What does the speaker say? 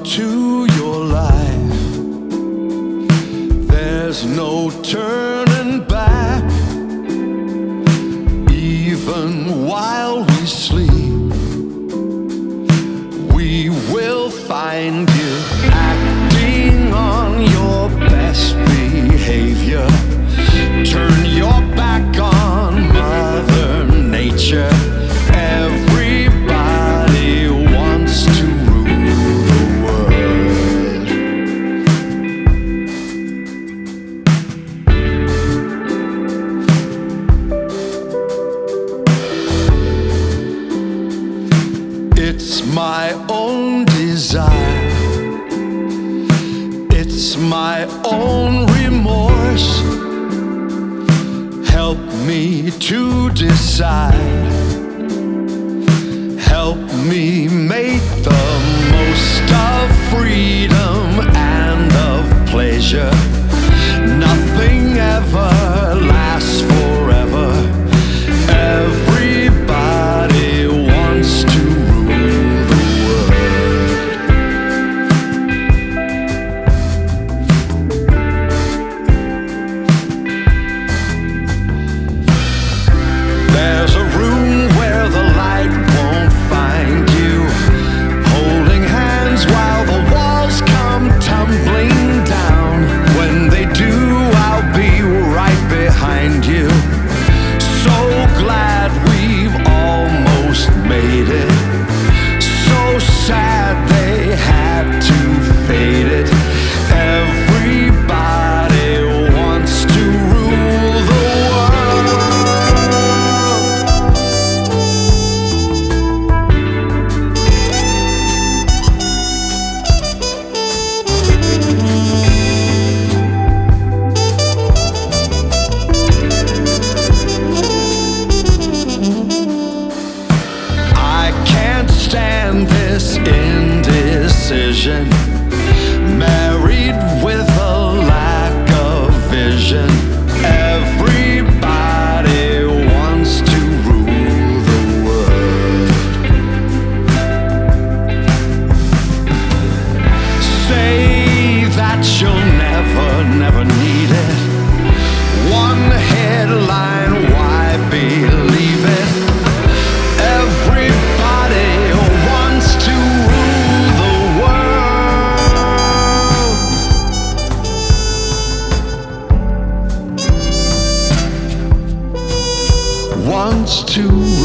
to your life. There's no turning back. Even while we sleep, we will find you acting on your best behavior. Turn your back on Mother Nature. Everybody wants to rule the world. It's my own desire. It's my own remorse. Help me to decide. Help me make the most of freedom and of pleasure. Nothing ever lasts forever. Everybody wants to rule the world. There's a room where the light won't find you, holding hands while the walls come tumbling down. When they do, I'll be right behind you. So glad we've almost made it. So sad they had to fade it. Everybody wants to rule the world. I can't stand this indecision, married with a lack of vision. Everybody wants to rule the world. Say that you'll never, never need it. One headline, why believe it? Everybody wants to rule the world. Wants to